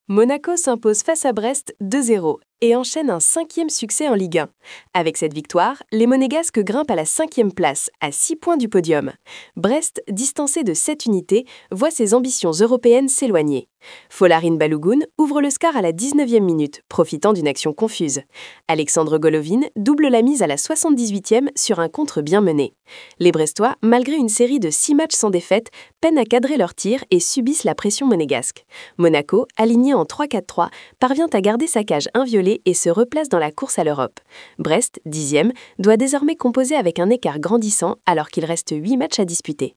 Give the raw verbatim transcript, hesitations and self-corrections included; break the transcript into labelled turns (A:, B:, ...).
A: Monaco s'impose face à Brest deux zéro et enchaîne un cinquième succès en Ligue un. Avec cette victoire, les Monégasques grimpent à la cinquième place, à six points du podium. Brest, distancé de sept unités, voit ses ambitions européennes s'éloigner. Folarin Balogun ouvre le score à la dix-neuvième minute, profitant d'une action confuse. Alexandre Golovin double la mise à la soixante-dix-huitième sur un contre bien mené. Les Brestois, malgré une série de six matchs sans défaite, peinent à cadrer leurs tirs et subissent la pression monégasque. Monaco, aligné en trois quatre trois, parvient à garder sa cage inviolée et se replace dans la course à l'Europe. Brest, dixième, doit désormais composer avec un écart grandissant alors qu'il reste huit matchs à disputer.